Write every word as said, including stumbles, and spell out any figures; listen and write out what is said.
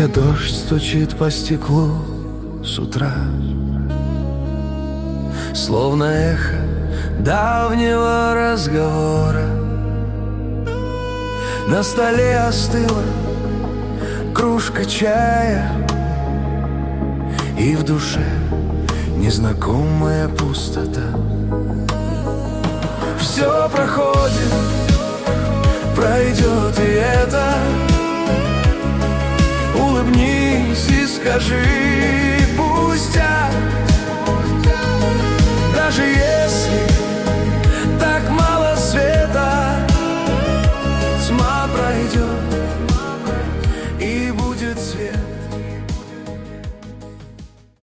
Тихо дождь стучит по стеклу с утра, словно эхо давнего разговора. На столе остыла кружка чая, и в душе незнакомая пустота. Все проходит, пройдет и это. Улыбнись и скажи пустяк, даже если